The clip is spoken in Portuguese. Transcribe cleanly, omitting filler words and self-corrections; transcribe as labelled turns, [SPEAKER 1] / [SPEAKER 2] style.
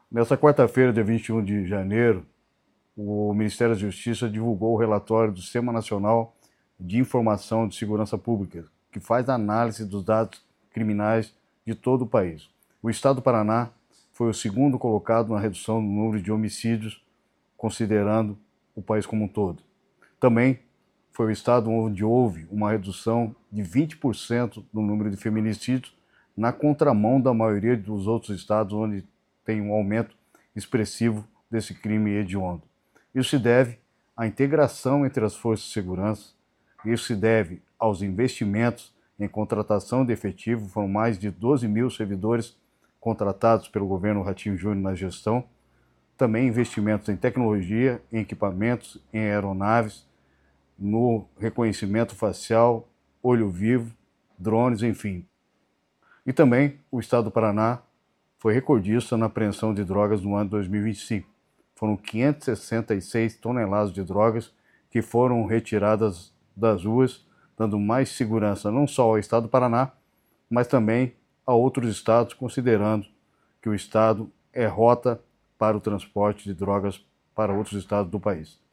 [SPEAKER 1] Nessa quarta-feira, dia 21 de janeiro, o Ministério da Justiça divulgou o relatório do Sistema Nacional de Informação de Segurança Pública, que faz análise dos dados criminais de todo o país. O Estado do Paraná foi o segundo colocado na redução do número de homicídios, considerando o país como um todo. Também foi o estado onde houve uma redução de 20% no número de feminicídios, na contramão da maioria dos outros estados, onde tem um aumento expressivo desse crime hediondo. Isso se deve à integração entre as forças de segurança, isso se deve aos investimentos em contratação de efetivo, foram mais de 12 mil servidores contratados pelo governo Ratinho Júnior na gestão, também investimentos em tecnologia, em equipamentos, em aeronaves, no reconhecimento facial, olho vivo, drones, enfim. E também o Estado do Paraná foi recordista na apreensão de drogas no ano de 2025. Foram 566 toneladas de drogas que foram retiradas das ruas, dando mais segurança não só ao Estado do Paraná, mas também a outros estados, considerando que o Estado é rota para o transporte de drogas para outros estados do país.